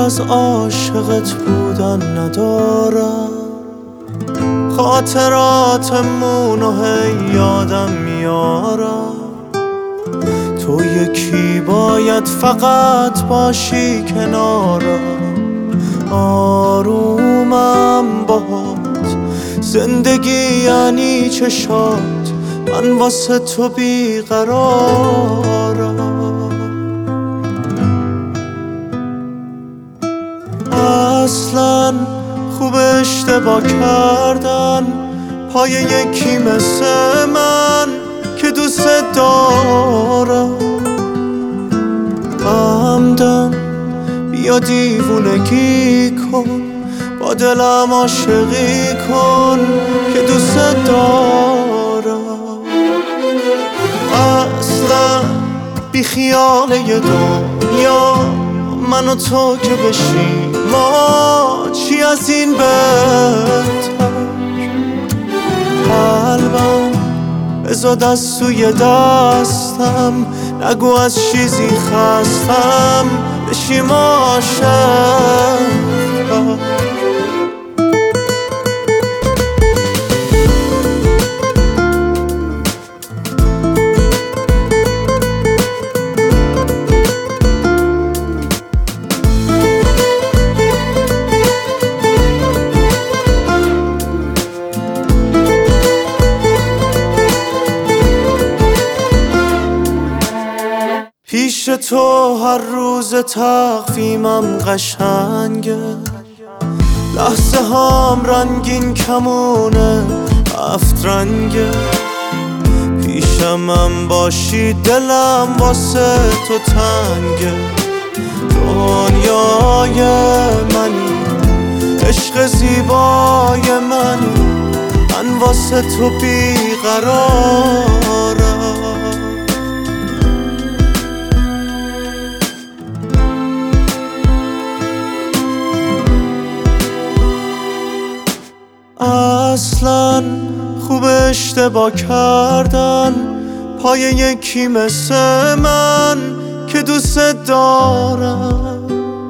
از عاشقت بودن ندارم، خاطراتمونو هی یادم میارم. تو یکی باید فقط باشی کنارم، آرومم باهات. زندگی یعنی چشات، من واسه تو بیقرارم. اصلا خوب اشتباه کردن پای یکی مثل من که دوست دارم. همدم بیا دیوونگی کن، با دلم عاشقی کن که دوست دارم. اصلا بی خیال یه دنیا من و تو که بشیم ما، چی از این بهتر. قلبم بذار دست توی دستم، نگو از چیزی خستم، بشیم عاشق. پیش تو هر روز تقویمم قشنگه، لحظه هام رنگین کمونه هفت رنگه. پیشمم باشی دلم واسه تو تنگه، دنیای منی عشق زیبای منی، من واسه تو بیقرارم. اصلا خوب اشتباه کردن پای یکی مثل من که دوست دارم.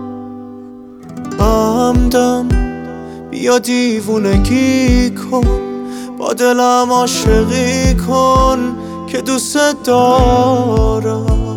همدم بیا دیوونگی کن، با دلم عاشقی کن که دوست دارم.